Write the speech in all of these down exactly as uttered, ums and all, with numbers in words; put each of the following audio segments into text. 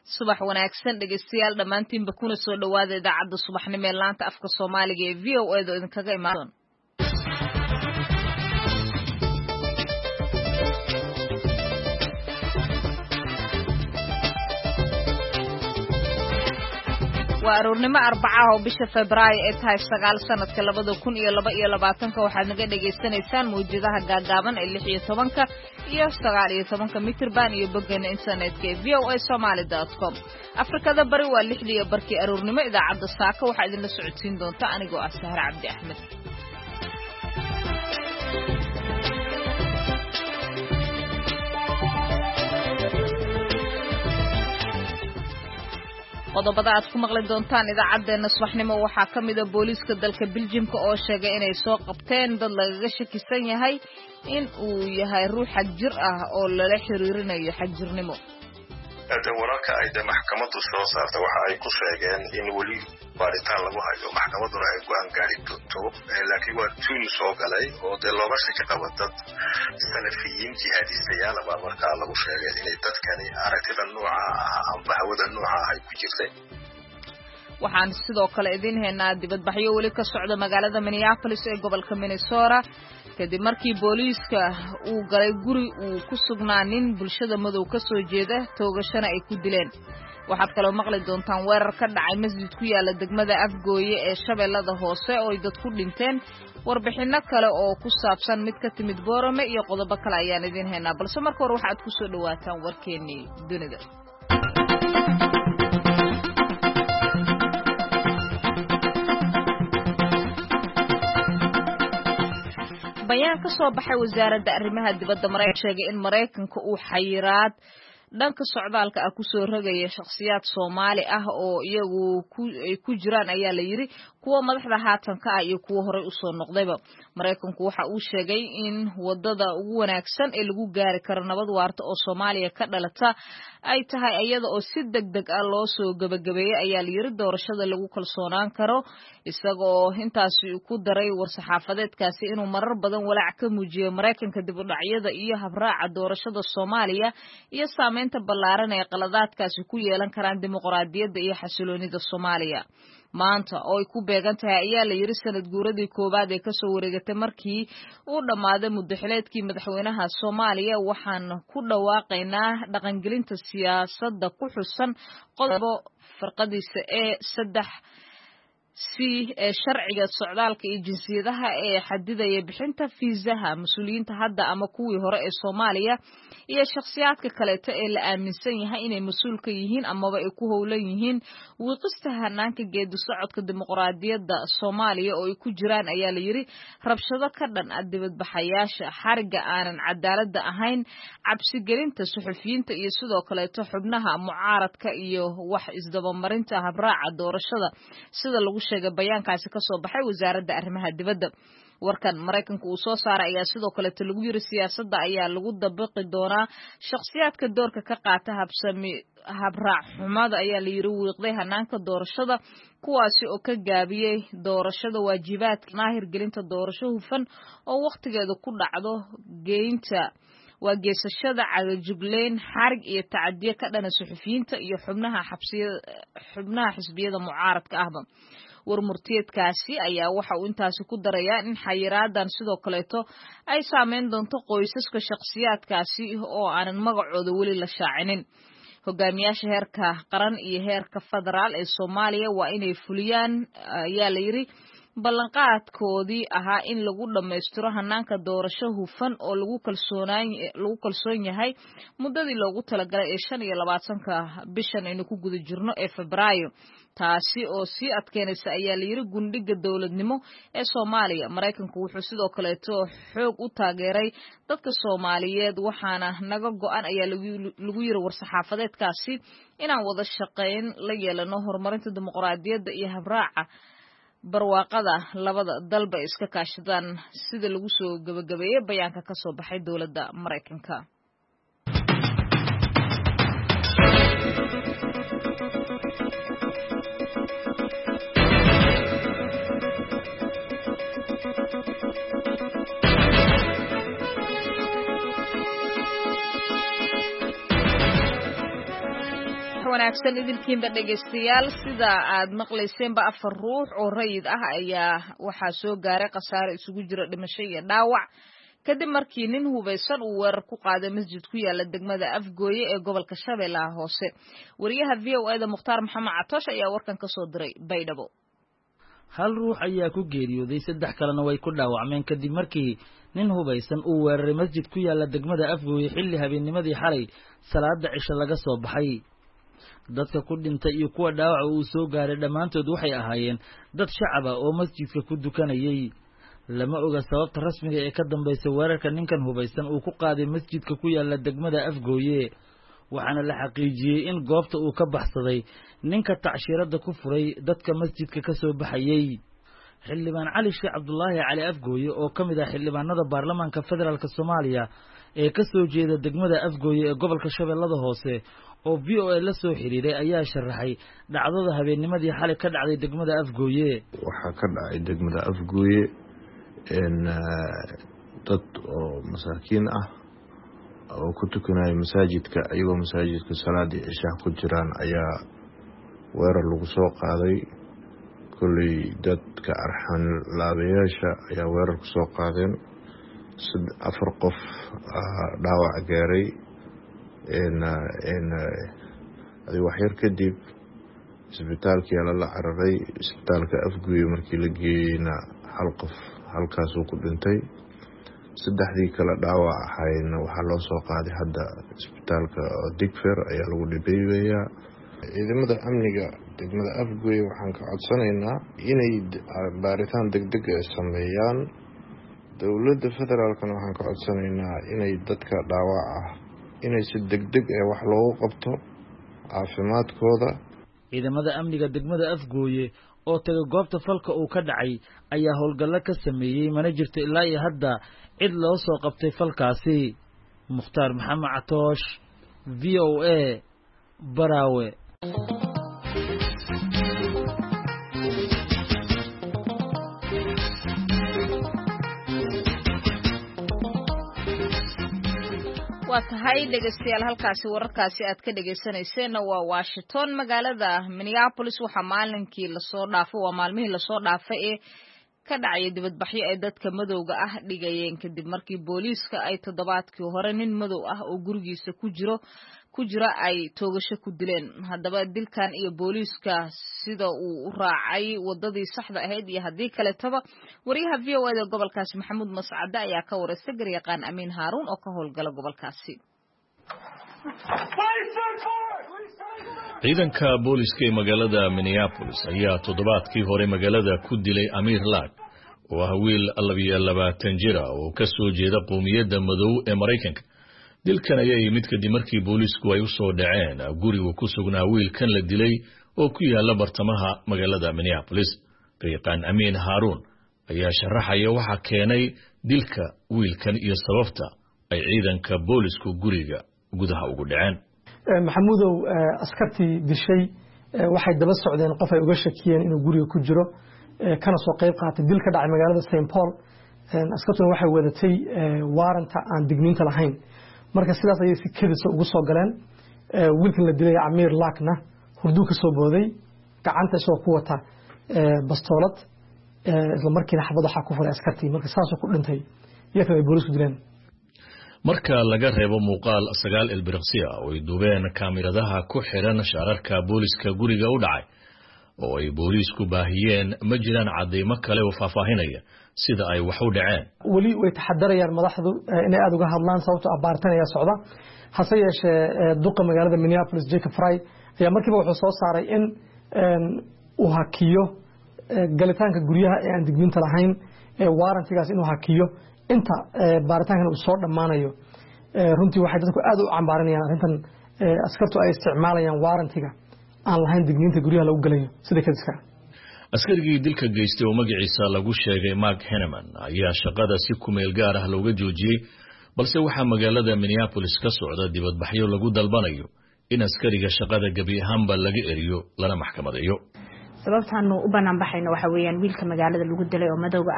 subax wanaagsan dhegeystayaal dhamaantiinba kuna soo dhawaada idaacadda subaxnimo ee laanta afka Soomaaliga ee V O A da idinkaga imaan. waa aroornimo arbaca oo bisha Febraayo ee tahay sagaal sanadka labada kun iyo laba iyo labaatanka waxaad naga dhageysanaysaan muujadaha gaagaaban ee lix iyo tobanka iyo sagaal iyo tobanka mitirban iyo boggeena internetka ee v o a somali dot com. Afrikada bari waa lixdii iyo barkii aroornimo idaacadda saaka waxaa idinla socodsiin doonta anigoo ah Sahar Cabdi Axmed. qodobada aad ku maqli doontaan idaacadeena subaxnimo waxaa ka mid ah booliiska dalka Belgium oo sheegay inay soo qabteen dad laga shakisan yahay in uu yahay ruux xag jir ah oo lala xiriirinayo xag jirnimo. hada wararka ay maxkamaddu soo saartay waxa ay ku sheegeen in wali baaritaan lagu hayo maxkamaduna ay go'aan gaari doonto laakiin waa tuun soo galay oo de looga shaki qabo dad salafiyiin jihadistayaal baa markaa lagu sheegay inay dadkani aragtida nooca ah ama hawada nooca ay ku jirtay. waxaan sidoo kale idin heynaa dibadbaxyo wali ka socda magaalada Minneapolis ee gobolka Minnesota kadib markii booliiska uu galay guri uu ku sugnaa nin bulshada madow ka soo jeeda toogashana ay ku dileen. waxaad kaloo maqli doontaan weerar ka dhacay masjid ku yaala degmada Afgooye ee Shabeellada Hoose oo ay dad ku dhinteen. warbixino kale oo ku saabsan mid ka timid Boorame iyo qodobo kale ayaan idin heynaa balse marka hore waxaad ku soo dhawaataan warkeennii dunida. bayaan ka soo baxay wasaaradda arrimaha dibadda Mareykanka sheegay in Mareykanka uu xayiraad dhanka socdaalka ah ku soo rogaya shakhsiyaad Soomaali ah oo iyagu ku jiraan ayaa la yiri kuwa madaxda haatanka ah iyo kuwa hore u soo noqdayba. Mareykanku waxa uu sheegay in wadada ugu wanaagsan ee lagu gaari karo nabad waarta oo Soomaaliya ka dhalata ay tahay iyada oo si degdeg ah loo soo gabagabeeyay ayaa la yiri doorashada lagu kalsoonaan karo isagoo intaasi ku daray war-saxaafadeedkaasi inuu marar badan walaac ka muujiyo Mareykanka dib u dhacyada iyo habraaca doorashada Soomaaliya iyo saamaynta ballaaran ee qaladaadkaasi ku yeelan karaan dimuqraadiyadda iyo xasiloonida Soomaaliya. maanta oo ay ku beegan tahay ayaa la yiri sanad guuradii koobaad ee ka soo wareegatay markii uu dhamaaday muddaxileedkii madaxweynaha Soomaaliya waxaan ku dhawaaqaynaa dhaqangelinta siyaasadda ku xusan qodobo farqadiisa ee saddex si ee sharciga socdaalka iyo jinsiyadaha ee xadidaya bixinta fiisaha mas'uuliyiinta hadda ama kuwii hore ee Soomaaliya iyo shakhsiyaadka kale ee la aaminsan yahay inay mas'uul ka yihiin ama ay ku howlan yihiin wiiqista hanaanka geedi socodka dimuqraadiyadda Soomaaliya oo ay ku jiraan ayaa la yiri rabshado ka dhan ah dibadbaxayaasha xariga aanan cadaaladda ahayn cabsi gelinta suxufiyiinta iyo sidoo kale xubnaha mucaaradka iyo wax isdabamarinta habraaca doorashada sida lagu sheegay bayaankaasi ka soo baxay wasaaradda arrimaha dibadda. warkan Mareykanka uu soo saaray ayaa sidoo kale lagu yiri siyaasadda ayaa lagu dabaqi doonaa shakhsiyaadka doorka ka qaata habsami habraac xumada ayaa la yiri wiiqday hanaanka doorashada kuwaasi oo ka gaabiyay doorashada waajibaadka naahir gelinta doorasho hufan oo waqtigeedu ku dhacdo geynta waa geesashada cagajugleyn xarig iyo tacadiye ka dhana suxufiyiinta iyo xubnaha xabsiyada xubnaha xisbiyada mucaaradka ahba. warmurtiyeedkaasi ayaa waxa uu intaasi ku darayaa in xayiraadan sidoo kaleeto ay saameyn doonto qoysaska shakhsiyaadkaasi oo aanan magacooda weli la shaacinin. hogaamiyaasha heerka qaran iyo heerka federaal ee Soomaaliya waa inay fuliyaan ayaa la yiri ballanqaadkoodii ahaa in lagu dhameystiro hanaanka doorasho hufan oo lagu kalsoonaan lagu kalsoon yahay muddadii loogu talagalay ee shan iyo labaatanka bishan aynu ku guda jirno ee Febraayo taasi oo sii adkeynaysa ayaa la yiri gundhiga dawladnimo ee Soomaaliya. Mareykanku wuxuu sidoo kale xoog u taageeray dadka Soomaaliyeed waxaana naga go'an ayaa lagu yiri war-saxaafadeedkaasi inaan wada shaqayn la yeelano horumarinta dimuqraadiyadda iyo habraaca barwaaqada labada dalba iska kaashadaan sida lagu soo gabagabeeyay bayaanka ka soo baxay dawladda Mareykanka. wanaagsan idinkiinba dhegeystayaal sida aad maqlayseenba afar ruux oo rayid ah ayaa waxaa soo gaaray khasaare isugu jira dhimasho iyo dhaawac kadib markii nin hubeysan uu weerar ku qaaday masjid ku yaala degmada Afgooye ee gobolka Shabeellaha Hoose. Wariyaha V O A da Mukhtaar Maxamed Catoosh ayaa warkan ka soo diray Baydhabo. hal ruux ayaa ku geeriyooday saddex kalena way ku dhaawacmeen kadib markii nin hubeysan uu weeraray masjid ku yaala degmada Afgooye xilli habeennimadii xalay salaada cisho laga soo baxay. dadka ku dhintay iyo kuwa dhaawac uu soo gaaray dhamaantood waxay ahaayeen dad shacab ah oo masjidka ku dukanayay. lama oga sababta rasmiga ee ka dambeysay weerarka ninkan hubeysan uu ku qaaday masjidka ku yaala degmada Afgooye, waxaana la xaqiijiyay in goobta uu ka baxsaday ninka tacshirada ku furay dadka masjidka ka soo baxayay. xildhibaan Cali Sheekh Cabdullaahi Cali Afgooye oo kamid ah xildhibaanada baarlamaanka federaalka Soomaaliya ee ka soo jeeda degmada Afgooye ee gobolka Shabeellaha Hoose oo V O A la soo xiriiray ayaa sharaxay dhacdada habeennimadii xalay ka dhacday degmada Afgooye. waxa ka dhacay degmada Afgooye in dad oo masaakiin ah oo ku tukanay masaajidka ayagoo masaajidka salaadii isha ku jiraan ayaa weerar lagu soo qaaday. kulli dadka arxan laabayaasha ayaa weerar ku soo qaadeen afar qof dhaawac gaaray in in adi wax yar kadib isbitaalkii la cararay. isbitaalka Afgooye markii la geeyayna hal qof halkaas uu ku dhintay, saddexdii kala dhaawac ahayna waxaa loo soo qaaday hadda isbitaalka Digfaar ayaa lagu dhibayaa. ciidamada amniga degmada Afgooye waxaan ka codsanaynaa inay baaritaan degdeg ah sameeyaan. dowladda federaalkana waxaan ka codsanaynaa inay dadka dhaawac ah inay si degdeg ah wax loogu qabto caafimaadkooda. ciidamada amniga degmada Afgooye oo taga goobta falka uu ka dhacay ayaa howlgallo ka sameeyay, mana jirto ilaa iyo hadda cid loo soo qabtay falkaasi. Mukhtaar Maxamed Catoosh, V O A, Baraawe. waa tahay dhegeystayaal halkaasi wararkaasi aad ka dhegeysanayseena waa Washington. magaalada Minneapolis waxaa maalinkii la soo dhaafay waa maalmihii la soo dhaafay ee ka dhacay dibadbaxyo ay dadka madowga ah dhigayeen kadib markii booliiska ay toddobaadkii hore nin madow ah oo gurigiisa ku jiro ku jira ay toogasho ku dileen. haddaba dilkan iyo booliiska sida uu u raacay wadadii saxda ahayd iyo haddii kale taba wariyaha V O A da gobolkaasi Maxamuud Mascade ayaa ka wareystay garyaqaan Amiin Haaruun oo ka howlgala gobolkaasi. ciidanka booliiska ee magaalada Minneapolis ayaa toddobaadkii hore magaalada ku dilay Amir Laak oo ah wiil labiyo labaatan jir ah oo ka soo jeeda qowmiyadda madow ee Mareykanka. dilkan ayaa yimid kadib markii booliisku ay u soo dhaceen guriga ku sugnaa wiilkan la dilay oo ku yaala bartamaha magaalada Minneapolis. garyaqaan Amiin Haaruun ayaa sharaxaya waxa keenay dilka wiilkan iyo sababta ay ciidanka booliisku guriga gudaha ugu dhaceen. maxamuudow askartii dishay waxay daba socdeen qof ay uga shakiyeen inuu guriga ku jiro kana soo qayb qaatay dil ka dhacay magaalada Saint Paul. askartuna waxay wadatay waaranta aan digniinta lahayn, marka sidaas ayay si kedis ugu soo galeen. wiilkan la dilay Amir Laakna hurdu ka soo booday, gacanta soo ku wata bastoolad, isla markiina xabad waxa ku furay askartii, marka saas uu ku dhintay iyagoo ay booliisku dileen. marka laga reebo muuqaal sagaal ilbiriqsi ah oo ay duubeen kaamiradaha ku xiran shaararka booliiska guriga u dhacay oo ay booliisku baahiyeen, ma jiraan cadeymo kale oo faahfaahinaya sida ay wax u dhaceen. wali way taxadarayaan madaxdu inay aad uga hadlaan sababtoo ah baaritaan ayaa socda. hase yeeshee duqa magaalada Minneapolis Jacob Frey ayaa markiiba wuxuu soo saaray in uu hakiyo galitaanka guryaha ee aan digniinta lahayn, waarantigaas inuu hakiyo inta baaritaankan uu soo dhamaanayo. runtii waxay dadku aad u cambaaranayaan arrintan askartu ay isticmaalayaan waarantiga aan lahayn digniinta guryaha lagu galayo sida kadiska. askarigii dilka geystay oo magaciisa lagu sheegay Mark Henneman ayaa shaqada si ku meel gaar ah looga joojiyay, balse waxaa magaalada Minneapolis ka socda dibadbaxyo lagu dalbanayo in askariga shaqada gabi ahaanba laga eriyo lana maxkamadeeyo. sababtaanu u banaan baxayna waxa weeyaan wiilka magaalada lagu dilay oo madowga ah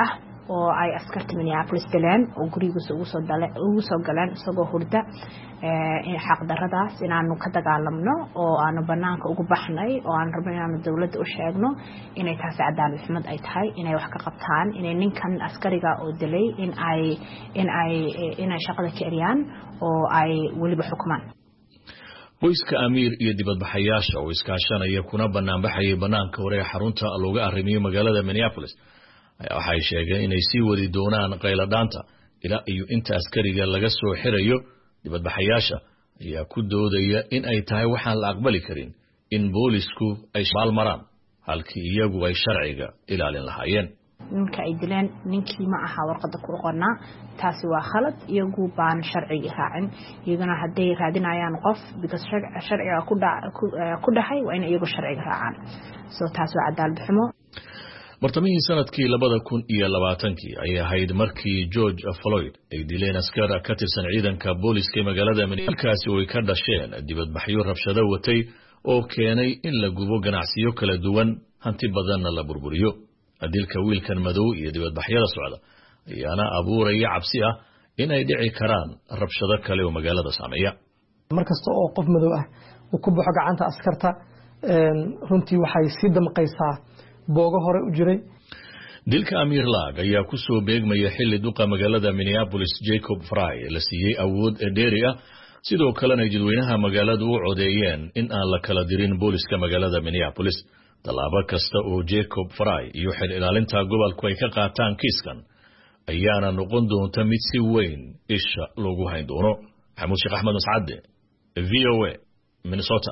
oo ay askarta Minneapolis dileen oo gurigiisa ugu soo dalay ugu soo galeen isagoo hurda ee xaq daradaas inaanu ka dagaalamno oo aanu banaanka ugu baxnay oo aan rabno inaanu dawladda u sheegno inay taasi cadaalad xumad ay tahay inay wax ka qabtaan inay ninkan askariga oo dilay in ay in ay inay shaqada ka eriyaan oo ay waliba xukumaan qoyska Amiir iyo dibadbaxayaasha oo iskaashanaya kuna banaanbaxay banaanka hore xarunta looga arrimiyo magaalada Minneapolis waxay sheegeen inay sii wadi doonaan qayladhaanta ilaa iyo inta askariga laga soo xirayo dibadbaxayaasha ayaa ku doodaya in ay tahay waxaan la aqbali karin in boolisku ay maalmaraan halkii iyagu ay sharciga ilaalin lahaayeen ninka ay dileen ninkii ma aha warqada ku qoranaa taasi waa khalad iyagu baan sharciga raacin iyagana haday raadinayaan qof because sharciga ku ku dhahay waa in iyagu sharciga raacaan soo taas waa cadaalad xumo bartamihii sanadkii labada kun iyo labaatankii ay ahayd markii George Floyd ay dileen askar ka tirsan ciidanka booliska magaalada Minneapolis oo ay ka dhasheen dibadbaxyo rabshado watay oo keenay in la gubo ganacsiyo kala duwan hanti badanna la burburiyo dilka wiilkan madow iyo dibadbaxyada socda ayaana abuuraya cabsi ah in ay dhici karaan rabshado kale oo magaalada saameeya markasta oo qof madow ah uu ku baxo gacanta askarta runtii waxay si damqaysaa booga hore u jiray dilka Amiir Laag ayaa ku soo beegmaya xilli duqa magaalada Minneapolis Jacob Frey la siiyay awood dheeri ah sidoo kalena jadweynaha magaaladu u codeeyeen in aan la kala dirin booliska magaalada Minneapolis talaabo kasta oo Jacob Frey iyo xil ilaalinta gobolku ay ka qaataan kiiskan ayaana noqon doonta mid si weyn isha loogu hayn doono Maxamuud Sheekh Axmed Mascade V O A Minnesota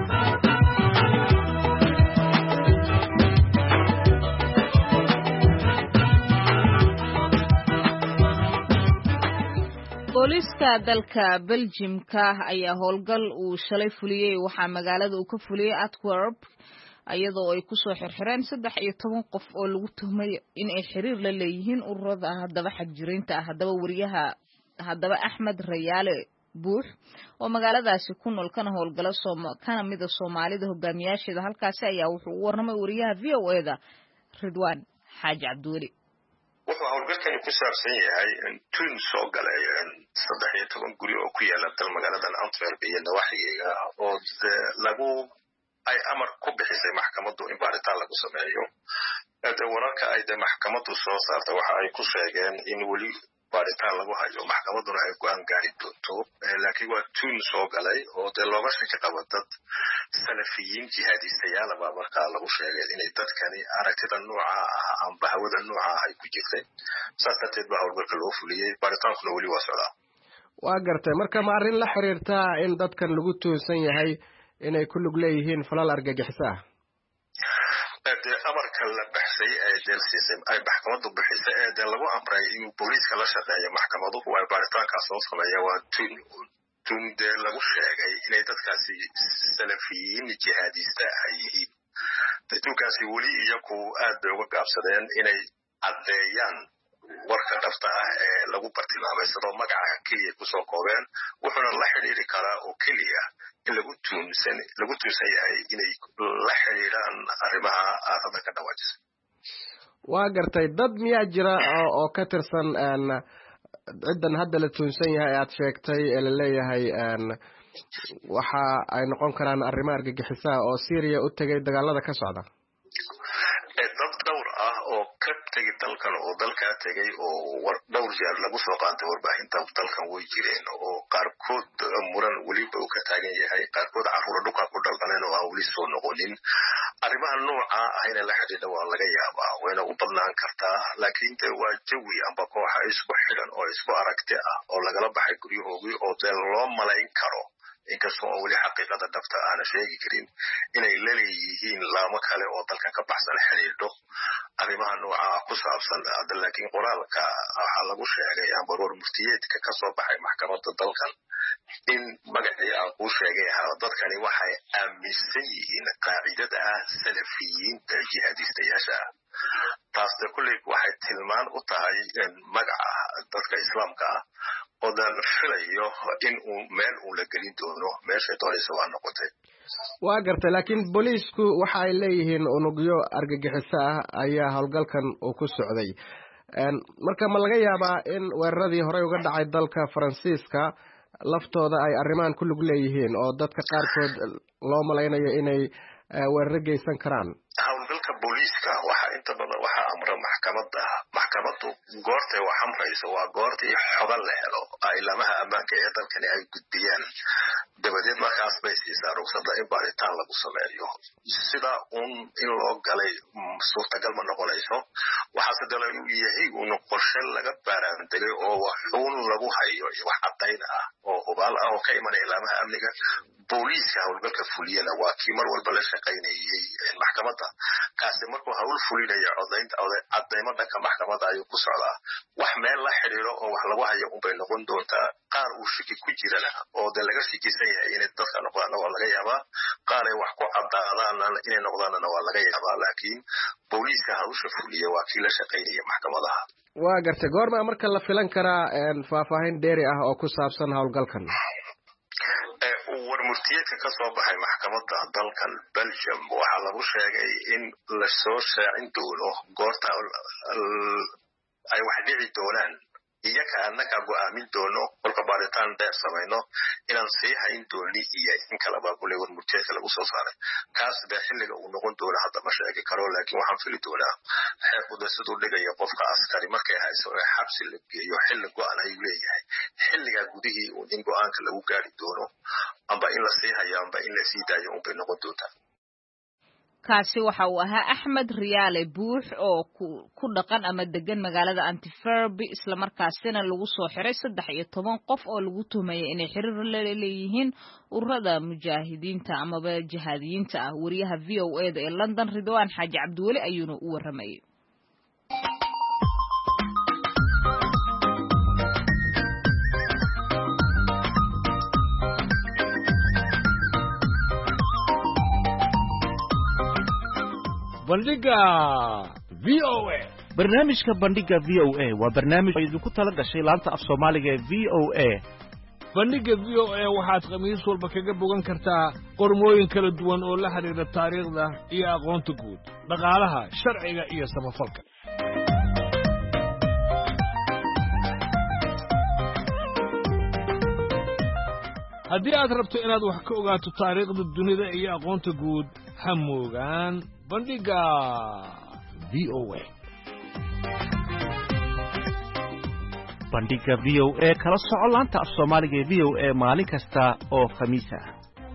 booliska dalka Belgiumka ayaa howlgal uu shalay fuliyay waxa magaalada uu ka fuliyay Antwerp ayadoo ay ku soo xirxireen saddex iyo toban qof oo lagu tuhmay in ay xiriir la leeyihiin ururada haddaba xagjiriinta ah haddaba wariyaha haddaba Axmed Rayaale Buux oo magaaladaasi ku nool kana howlgala kana mid ah Soomaalida hogaamiyaasheeda halkaasi ayaa wuxuu u warramay wariyaha V O A da Ridwaan Xaaji Cabduuli wuxuu howlgalkani ku saabsan yahay in tuun soo galay saddex iyo toban guri oo ku yaala dal magaalada Antwerp iyo nawaaxigeega oo lagu ay amar ku bixisay maxkamaddu in baaritaan lagu sameeyo ee wararka ay de maxkamaddu soo saartay waxa ay ku sheegeen in wali baaritaan lagu hayo maxkamadduna ay go'aan gaari doonto laakiin waa tuun soo galay oo de looga shaki qabo dad salafiyiin jihaadistayaal baa markaa lagu sheegay inay dadkani aragtida nooca ah amba hawada nooca ah ay ku jirtay saas darteed baa howlgalka loo fuliyey baaritaankuna weli waa socdaa waa gartay marka ma arrin la xiriirta in dadkan lagu tuunsan yahay inay ku lug leeyihiin falal argagixisa ah de amarka la baxsay ee delsiisay ay maxkamaddu bixisay ee de lagu amray inuu booliiska la shaqeeyo maxkamadu waa baaritaankaas soo sameeya waa tuun tuun de lagu sheegay inay dadkaasi salafiyiin jihaadista ay yihiin dadkaasi weli iyagu aad bay uga gaabsadeen inay caddeeyaan warka dhabta ah ee lagu bartilmaameysado magaca keliya kusoo koobeen wuxuuna la xidhiiri karaa oo keliya in lagu tuunsan lagu tuunsan yahay inay la xidhiiraan arrimaha aadada ka dhawaajisa waa gartay dad miyaa jira oo ka tirsan ciddan hadda la tuunsan yahay aad sheegtay ee la leeyahay waxa ay noqon karaan arrimo argagixisa oo Syria u tagay dagaalada ka socda dad dhowr ah oo ka tagay dalkan oo dalka tagay oo dhowr jeer lagu soo qaatay warbaahinta dalkan way jireen oo qaarkood muran waliba uu ka taagan yahay qaarkood caruur dhuka ku dhaldaneen oo aan wali soo noqonin arrimaha nooca ah in la xidhiidha waa laga yaabaa wayna u badnaan kartaa laakiin de waa jawi amba kooxa isku xidhan oo isku aragti ah oo lagala baxay guryahoodii oo de loo malayn karo inkastoo aan weli xaqiiqada dhabta aana sheegi karin inay laleeyihiin laamo kale oo dalka ka baxsan xidhiidho arrimaha nooca ku saabsan hadda laakiin qoraalka waxaa lagu sheegay amba war muftiyeedka ka soo baxay maxkamadda dalkan in magacii aan kuu sheegay ahaa dadkani waxay aaminsan yihiin qaacidada ah salafiyiinta jihaadistayaasha ah taas de kulley waxay tilmaan u tahay magaca dadka islaamka ah odan filayo in uu meel uu la gelin doono meesha doonaysa waa noqotay waa gartay laakiin booliisku waxa ay leeyihiin unugyo argagixiso ah ayaa howlgalkan uu ku socday marka ma laga yaabaa in weeraradii horey uga dhacay dalka Faransiiska laftooda ay arrimahan ku lug leeyihiin oo dadka qaarkood loo malaynayo inay weerar geysan karaan? howlgalka booliiska waxa inta badan waxa amra maxkamadda maxkamaddu goorta wax amrayso waa goortii xoga la helo ilamaha ammaanka ee dalkani ay gudbiyaan dabadeed markaas bay siisaa ruqsadda in baaritaan lagu sameeyo sida un in loo galay suurtagal ma noqonayso waxa sidoo uu yahay uu qorshe laga baaraandegay oo waxuun lagu hayo wax caddayn ah oo hubaal ah oo ka imanaya ilamaha amniga booliiska howlgalka fuliyana waa kii mar walba la shaqaynayay maxkamadda kaasi markuu hawl fulinayo codaynta cadaymo dhanka maxkamadda ayuu ku socdaa wax meel la xiriiro oo wax lagu hayo unbay noqon doontaa qaar uu shaki ku jirana oo de laga shakisan yahay inay dadka noqdaan waa laga yaabaa qaar ay wax ku caddaadaan inay noqdaanna waa laga yaabaa laakiin booliiska hawsha fuliya waa kii la shaqaynaya maxkamadaha. waa gartay goorma marka la filan karaa faahfaahin dheeri ah oo ku saabsan howlgalkan? warmurtiyeedka ka soo baxay maxkamadda dalkan Belgium waxa lagu sheegay in la soo shaacin doono goorta ay wax dhici doonaan iyaga annaka go'aamin doono kolka baaritaan dheer samayno inaan sii hayn dooni iyo in kala baaqulay warmurtiyeedka lagu soo saaray kaas baa xilliga uu noqon doono hadda ma sheegi karo laakiin waxaan fili doonaa xeerkuda siduu dhigaya qofka askari markay hayso ee xabsi la geeyo xilli go'an ayuu leeyahay xilliga gudihii uu in go'aanka lagu gaari doono amba in la sii hayo amba in la sii daayo unbay noqon doontaa. kaasi waxa uu ahaa Axmed Riyaale Buux oo ku dhaqan ama degan magaalada Antwerp isla markaasina lagu soo xiray saddex iyo toban qof oo lagu tuhmayay inay xiriir la leeyihiin ururada mujaahidiinta ama jihaadiyiinta ah. wariyaha V O A ee London Ridwaan Xaaji Cabdiweli ayuuna u waramayay. bandhiga V O A. barnaamijka bandhiga V O A waa barnaamij idinku tala gashay laanta af Soomaaliga ee V O A. bandhiga V O A waxaad khamiis walba kaga bogan kartaa qormooyin kala duwan oo la xiriira taariikhda iyo aqoonta guud, dhaqaalaha, sharciga iyo samafalka. haddii aad rabto inaad wax ka ogaato taariikhda dunida iyo aqoonta guud ha moogaan bandhiga V O A. bandhiga V O A kala soco laanta af Soomaaliga ee V O A maalin kasta oo khamiis ah.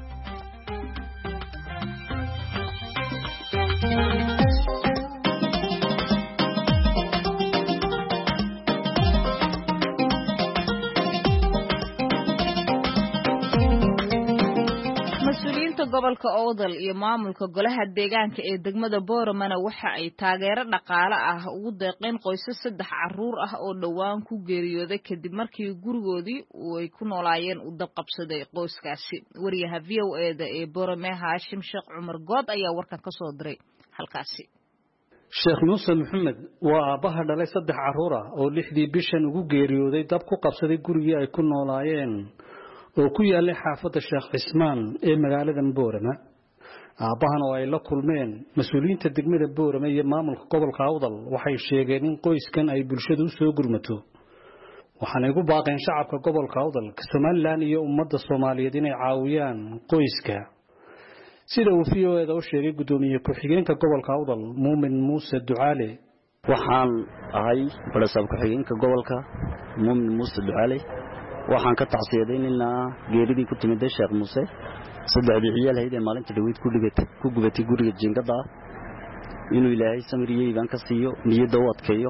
gobolka Oodal iyo maamulka golaha deegaanka ee degmada Boorama waxa ay taageero dhaqaale ah ugu deeqeen qoysas saddex caruur ah oo dhawaan ku geeriyooday kadib markii gurigoodii ay ku noolaayeen u dab qabsaday qoyskaasi. wariyaha V O A da ee Boorama Haashim Sheekh Cumar Good ayaa warkan ka soo diray halkaasi. Sheekh Muuse Maxamed waa aabaha dhalay saddex caruur ah oo lixdii bishan ugu geeriyooday dab ku qabsaday gurigii ay ku noolaayeen oo ku yaallay xaafadda Sheekh Cismaan ee magaalada Boorama. aabahan oo ay la kulmeen mas'uuliyiinta degmada Boorama iyo maamulka gobolka Awdal waxay sheegeen in qoyskan ay bulshadu u soo gurmato. waxaanay ugu baaqeen shacabka gobolka Awdal, Somaliland iyo ummadda Soomaaliyeed inay caawiyaan qoyska. sida uu V O A da u sheegay gudoomiye ku-xigeenka gobolka Awdal Muumin Muuse Ducaale. waxaan ahay barasaab ku-xigeenka gobolka Muumin Muuse Ducaale. waxaan ka tacsiyadeynaa geeridii ku timid Sheekh Muuse saddexdii ciyaal hay'ad maalinta dhaweyd ku dhigatay ku gubatay guriga jingada inuu Ilaahay samiriyay baan ka siiyo niyadda u adkeeyo.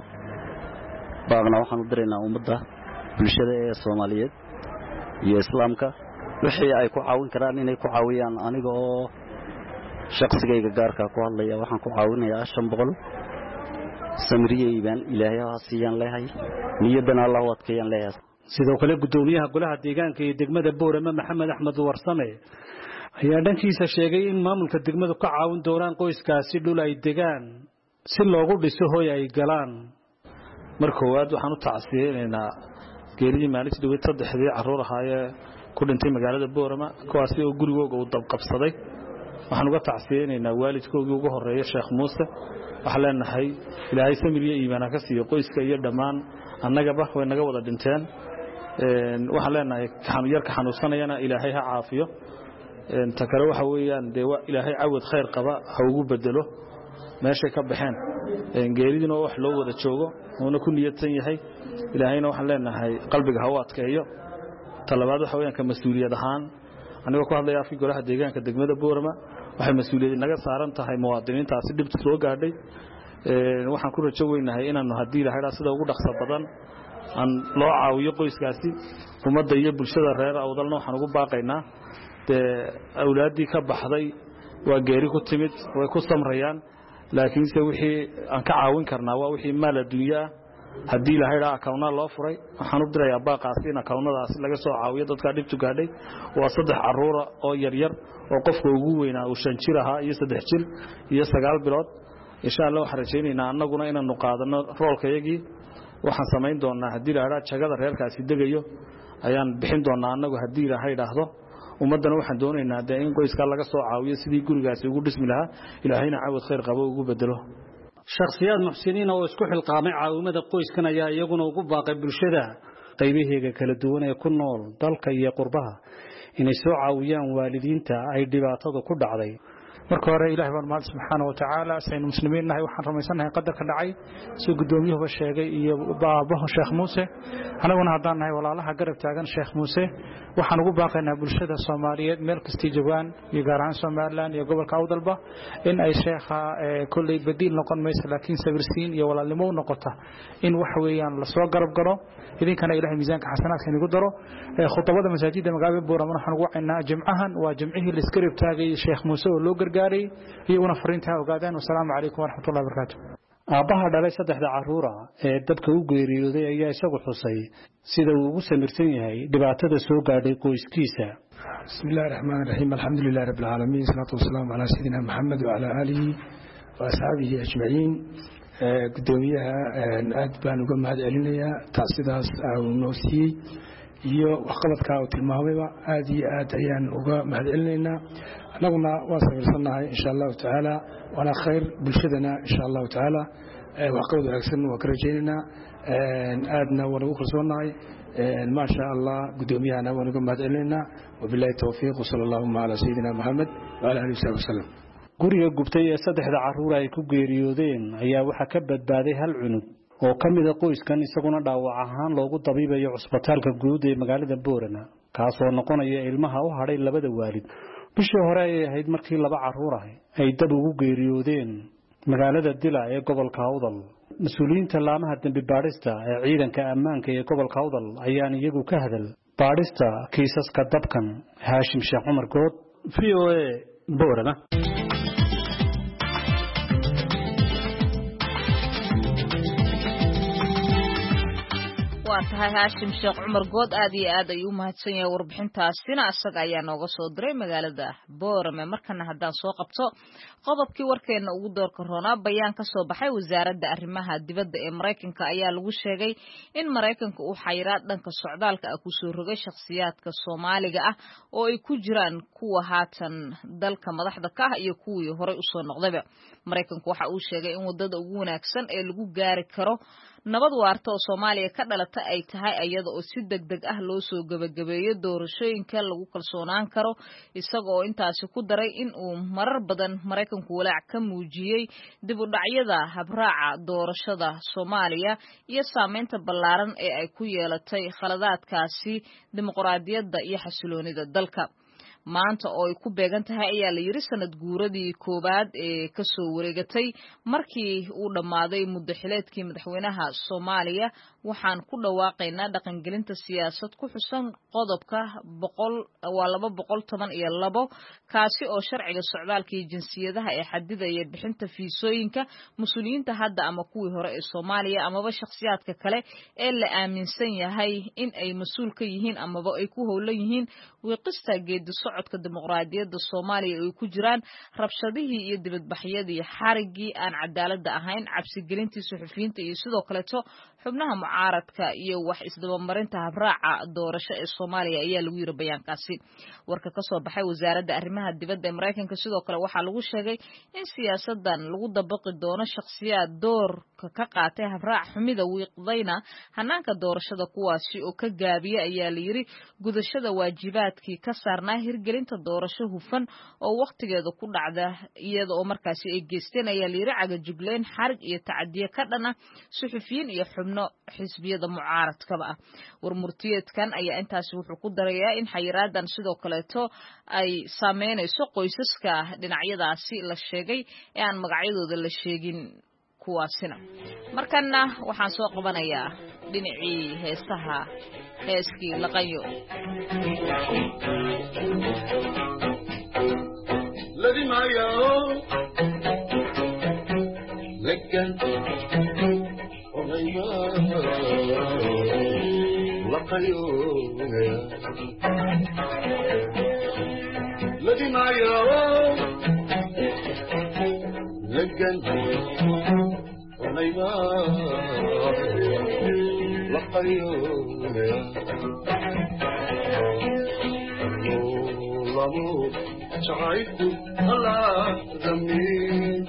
baaqna waxaan u direynaa ummadda bulshada ee Soomaaliyeed iyo Islaamka wixii ay ku caawin karaan inay ku caawiyaan. aniga oo shakhsigayga gaarka ku hadlaya waxaan ku caawinayaa shan boqol samiriyay baan Ilaahay ha siiyaan leeyahay niyaddana Allah u adkeeyaan leeyahay. sidoo kale gudoomiyaha golaha deegaanka ee degmada Boorama Maxamed Axmed Warsame ayaa dhankiisa sheegay in maamulka degmadu ka caawin doonaan qoyskaasi dhul ay degaan si loogu dhiso hooy ay galaan. marka waad waxaan u tacsiyeenaynaa geeridii maalintii dhaweyd saddexdii caruur ahaayee ku dhintay magaalada Boorama kuwaasi oo gurigooda u dab qabsaday waxaan uga tacsiyeynaynaa waalidkoodii ugu horeeya Sheekh Muuse waxaan leenahay Ilaahay samir iyo iimaan ka siiyo qoyska iyo dhammaan annagaba way naga wada dhinteen een waxaan leenahay xanu yarka xanuunsanayana Ilaahay ha caafiyo een ta kale waxa weeyaan de Ilaahay cawad khayr qaba ha ugu bedelo meesha ka baxeen een geeridina wax loo wada joogo oo ku niyadsan yahay Ilaahayna waxaan leenahay qalbiga ha u adkeeyo talabaad waxa weeyaan ka mas'uuliyad ahaan aniga ku hadlaya afkii golaha deegaanka degmada Boorama waxay mas'uuliyad naga saaran tahay muwaadiniintaasi dhibta soo gaadhay ee waxaan ku rajo weynahay inaanu hadii la hayra sida ugu dhaqso badan aan loo caawiyo qoyskaasi ummadda iyo bulshada reer awdalna waxaan ugu baaqaynaa de awlaadii ka baxday waa geeri ku timid way ku samrayaan laakiin se wixii aan ka caawin karnaa waa wixii maal adduunyo hadii la hayra account loo furay waxaan u dirayaa baaqaasi in accountadaas laga soo caawiyo dadka dhibtu gaadhay waa saddex caruur oo yar yar oo qofka ugu weynaa uu shan jir ahaa iyo saddex jir iyo sagaal bilood insha Allah waxaan rajaynaynaa annaguna inaanu qaadano roolkayagii waxaan samayn doonaa hadii la hayra jagada reerkaasi degayo ayaan bixin doonaa annagu hadii la hayraahdo ummadana waxaan doonaynaa in qoyska laga soo caawiyo sidii gurigaasi ugu dhismi lahaa Ilaahayna cawad khayr qabo ugu bedelo shakhsiyaad muxsiniin oo isku xilqaamay caawimada qoyskan ayaa iyaguna ugu baaqay bulshada qaybaheega kala duwan ee ku nool dalka iyo qurbaha inay soo caawiyaan waalidiinta ay dhibaatada ku dhacday marka hore Ilaahay baan mahad subhanahu wa ta'ala saynu muslimiinahay waxaan rumaysanahay qadarka dhacay soo gudoomiyuhu sheegay iyo baabaha Sheekh Muuse anaguna hadaan nahay walaalaha garab taagan Sheekh Muuse waxaan ugu baaqaynaa bulshada Soomaaliyeed meel kasta joogaan iyo gaar ahaan Soomaaliland iyo gobolka Awdalba in ay sheekha kulli badiil noqon mayso laakiin sabirsiin iyo walaalnimo noqota in wax weeyaan la soo garab galo idinkana Ilaahay miisaanka xasanaadka inagu daro khutbada masaajidda magaalada Boorama waxaan ugu wacaynaa jimcahan waa jimcihii la iska reebtaagay Sheekh Muuse oo loo gargaaray iyaguna fariinta ogaadaan wassalaamu calaykum waraxmatullaahi wabarakaatuh aabaha dhalay saddexda caruura ee dabka u geeriyooday ayaa isagu xusay sida uu ugu samirsan yahay dhibaatada soo gaadhay qoyskiisa bismillaahir rahmaanir rahiim alxamdulillaahi rabbil caalamiin salaatu wasalaamu calaa sayyidina maxamed wa calaa aalihi wa asxaabihi ajmaciin gudoomiyaha aad baan uga mahad celinayaa taasidaas uu noo siiyey iyo waxqabadka uu tilmaamayba aad iyo aad ayaan uga mahad celinaynaa anaguna waa sabirsanahay insha Allah taala wala khayr bulshadana insha Allah taala waxqabad wanaagsan waa ka rajaynaynaa aadna waa ugu kalsoonahay ma sha Allah gudoomiyahana waa uga mahad celinaynaa wabillahi tawfiiq sallallahu ala sayyidina Muhammad wa ala alihi wa sallam guriga gubtay ee saddexda caruur ay ku geeriyoodeen ayaa waxa ka badbaaday hal cunug oo kamid ah qoyskan isaguna dhaawac ahaan loogu dabiibayo cusbitaalka guud ee magaalada Boorama kaas oo noqonaya ilmaha u hadhay labada waalid bishii hore ay ahayd markii laba caruur ah ay dab ugu geeriyoodeen magaalada Dila ee gobolka Awdal mas'uuliyiinta laamaha dambi baadhista ee ciidanka ammaanka ee gobolka Awdal ayaan iyagu ka hadal baadhista kiisaska dabkan Haashim Sheekh Cumar Good V O A Boorama waa tahay Haashim Sheekh Cumar Good aad iyo aad ayuu mahadsan yahay warbixintaasina asaga ayaa nooga soo diray magaalada Boorame markana hadaan soo qabto qodobkii warkeena ugu doorka roona bayaan ka soo baxay wasaaradda arrimaha dibadda ee Mareykanka ayaa lagu sheegay in Mareykanka uu xayiraad dhanka socdaalka ah ku soo rogay shakhsiyaadka Soomaaliga ah oo ay ku jiraan kuwa haatan dalka madaxda ka ah iyo kuwii hore u soo noqdayba Mareykanku waxa uu sheegay in wadada ugu wanaagsan ee lagu gaari karo nabad waarta oo Soomaaliya ka dhalata ay tahay iyada oo si degdeg ah loo soo gabagabeeyo doorashooyinka lagu kalsoonaan karo isagoo intaasi ku daray in uu marar badan Mareykanku walaac ka muujiyay dib u dhacyada habraaca doorashada Soomaaliya iyo saameynta ballaaran ee ay ku yeelatay khaladaadkaasi dimuqraadiyadda iyo xasiloonida dalka maanta oo ay ku beegan tahay ayaa la yiri sanad guuradii koobaad ee ka soo wareegatay markii uu dhamaaday muddo xileedkii madaxweynaha Soomaaliya waxaan ku dhawaaqaynaa dhaqangelinta siyaasad ku xusan qodobka boqol waa laba boqol toban iyo labo kaasi oo sharciga socdaalka iyo jinsiyadaha ee xadidaya bixinta fiisooyinka mas'uuliyiinta hadda ama kuwii hore ee Soomaaliya amaba shakhsiyaadka kale ee la aaminsan yahay in ay mas'uul ka yihiin amaba ay ku howlan yihiin wiiqista geedi socodka dimuqraadiyadda Soomaaliya ay ku jiraan rabshadihii iyo dibadbaxyadii xarigii aan cadaaladda ahayn cabsigelintii suxufiyiinta iyo sidoo kaleeto xubnaha mucaaradka iyo wax isdabamarinta habraaca doorasho ee Soomaaliya ayaa lagu yiri bayaankaasi warka ka soo baxay wasaaradda arrimaha dibadda ee Mareykanka sidoo kale waxaa lagu sheegay in siyaasadan lagu dabaqi doono shakhsiyaad doorka ka qaatay habraac xumida wiiqdayna hanaanka doorashada kuwaasi oo ka gaabiya ayaa la yiri gudashada waajibaadkii ka saarnaa hirgelinta doorasho hufan oo waqtigeeda ku dhacda iyada oo markaasi ay geysteen ayaa la yiri cagajugleen xarig iyo tacadiye ka dhana suxufiyiin iyo xubno xisbiyada mucaaradkaba ah warmurtiyeedkan ayaa intaas wuxuu ku darayaa in xayiraadan sidoo kaleeto ay saameynayso qoysaska dhinacyadaasi la sheegay ee aan magacyadooda la sheegin kuwaasina markana waxaan soo qabanayaa dhinacii heesaha heeskii laqayo ladimayo lekan olayba laqayo ladimayo lekan olayba laqayo lamo jacayku allah damiin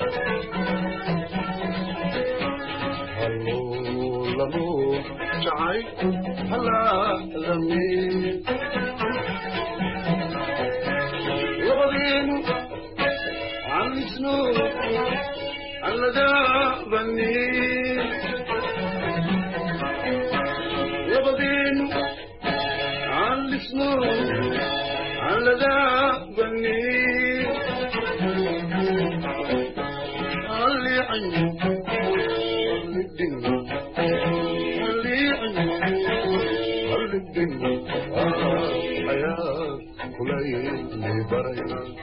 hallo lamo jacayku allah damiin labadiinu calisno alladabani labadiinu calisno alladabani ali anyu alidin ali anyu alidin aya kulay baray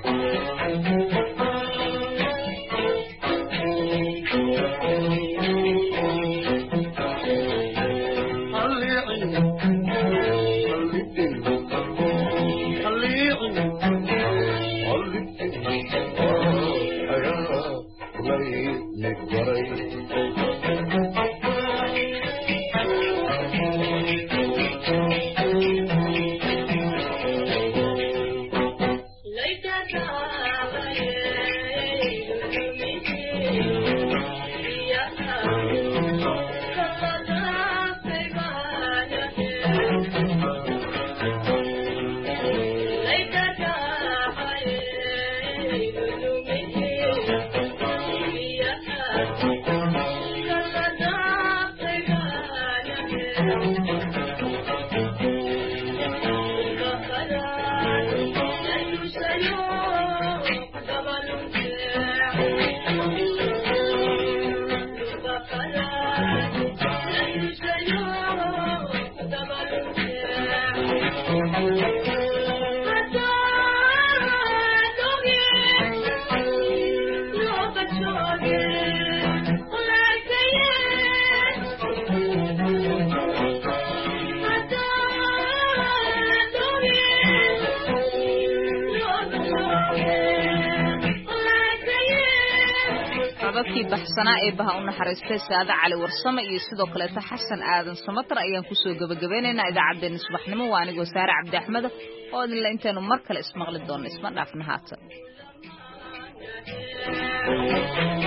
baxsanaa ee baha u naxariistay saada cali warsame iyo sidoo kale xasan aadan samatar ayaan ku soo gabagabeynaynaa idaacaddeenna subaxnimo waa anigoo saare cabdi axmed oo idinla intaanu mar kale ismaqli doonno isma dhaafna haatan